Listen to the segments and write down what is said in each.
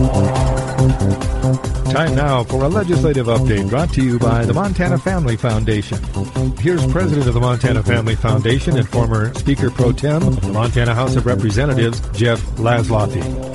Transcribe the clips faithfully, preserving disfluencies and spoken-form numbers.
Time now for a legislative update brought to you by the Montana Family Foundation. Here's President of the Montana Family Foundation and former Speaker Pro Tem of the Montana House of Representatives, Jeff Laszloffy.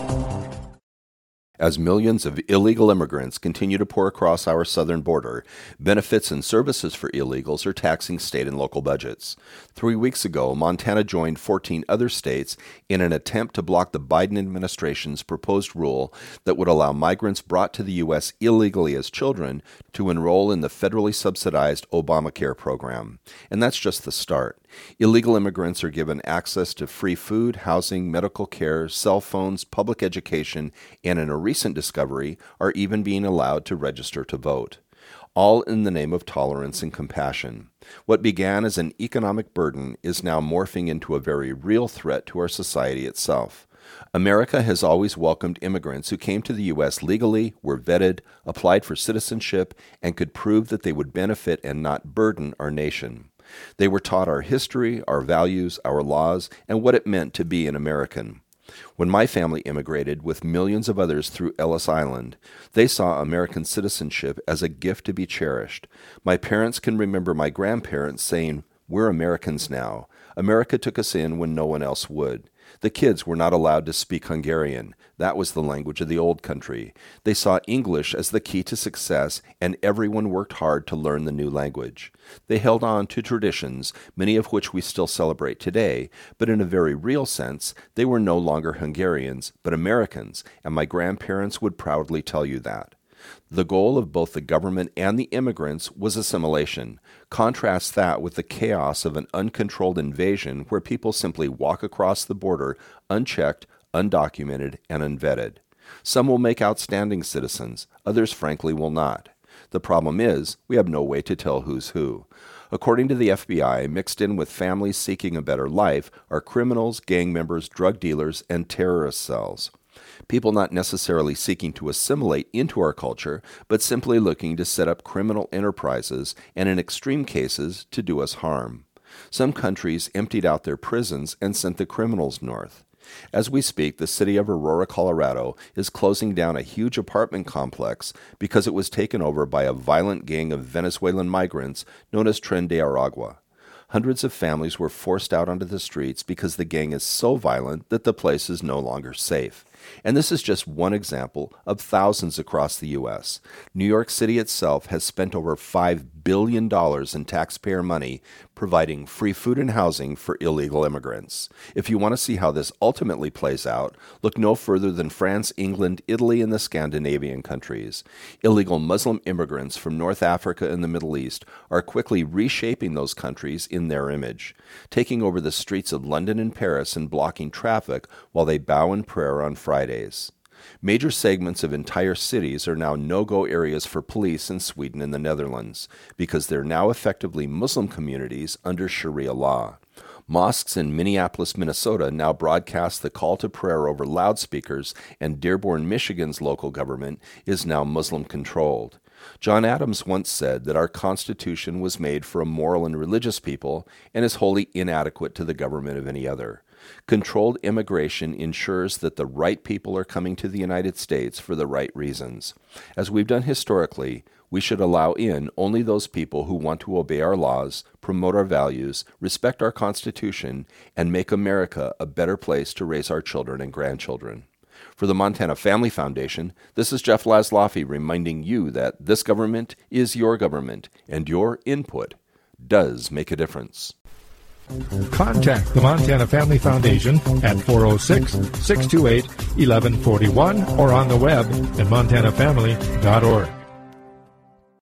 As millions of illegal immigrants continue to pour across our southern border, benefits and services for illegals are taxing state and local budgets. Three weeks ago, Montana joined fourteen other states in an attempt to block the Biden administration's proposed rule that would allow migrants brought to the U S illegally as children to enroll in the federally subsidized Obamacare program. And that's just the start. Illegal immigrants are given access to free food, housing, medical care, cell phones, public education, and in a recent discovery, are even being allowed to register to vote. All in the name of tolerance and compassion. What began as an economic burden is now morphing into a very real threat to our society itself. America has always welcomed immigrants who came to the U S legally, were vetted, applied for citizenship, and could prove that they would benefit and not burden our nation. They were taught our history, our values, our laws, and what it meant to be an American. When my family immigrated with millions of others through Ellis Island, they saw American citizenship as a gift to be cherished. My parents can remember my grandparents saying, "We're Americans now. America took us in when no one else would." The kids were not allowed to speak Hungarian. That was the language of the old country. They saw English as the key to success, and everyone worked hard to learn the new language. They held on to traditions, many of which we still celebrate today, but in a very real sense, they were no longer Hungarians, but Americans, and my grandparents would proudly tell you that. The goal of both the government and the immigrants was assimilation. Contrast that with the chaos of an uncontrolled invasion where people simply walk across the border unchecked, undocumented, and unvetted. Some will make outstanding citizens, others frankly will not. The problem is, we have no way to tell who's who. According to the F B I, mixed in with families seeking a better life are criminals, gang members, drug dealers, and terrorist cells. People not necessarily seeking to assimilate into our culture, but simply looking to set up criminal enterprises and, in extreme cases, to do us harm. Some countries emptied out their prisons and sent the criminals north. As we speak, the city of Aurora, Colorado, is closing down a huge apartment complex because it was taken over by a violent gang of Venezuelan migrants known as Tren de Aragua. Hundreds of families were forced out onto the streets because the gang is so violent that the place is no longer safe. And this is just one example of thousands across the U S. New York City itself has spent over five billion dollars in taxpayer money providing free food and housing for illegal immigrants. If you want to see how this ultimately plays out, look no further than France, England, Italy, and the Scandinavian countries. Illegal Muslim immigrants from North Africa and the Middle East are quickly reshaping those countries in their image, taking over the streets of London and Paris and blocking traffic while they bow in prayer on Friday. Fridays. Major segments of entire cities are now no-go areas for police in Sweden and the Netherlands because they're now effectively Muslim communities under Sharia law. Mosques in Minneapolis, Minnesota now broadcast the call to prayer over loudspeakers, and Dearborn, Michigan's local government is now Muslim-controlled. John Adams once said that our Constitution was made for a moral and religious people and is wholly inadequate to the government of any other. Controlled immigration ensures that the right people are coming to the United States for the right reasons. As we've done historically, we should allow in only those people who want to obey our laws, promote our values, respect our Constitution, and make America a better place to raise our children and grandchildren. For the Montana Family Foundation, this is Jeff Laszloffy reminding you that this government is your government, and your input does make a difference. Contact the Montana Family Foundation at four oh six, six two eight, one one four one or on the web at montana family dot org.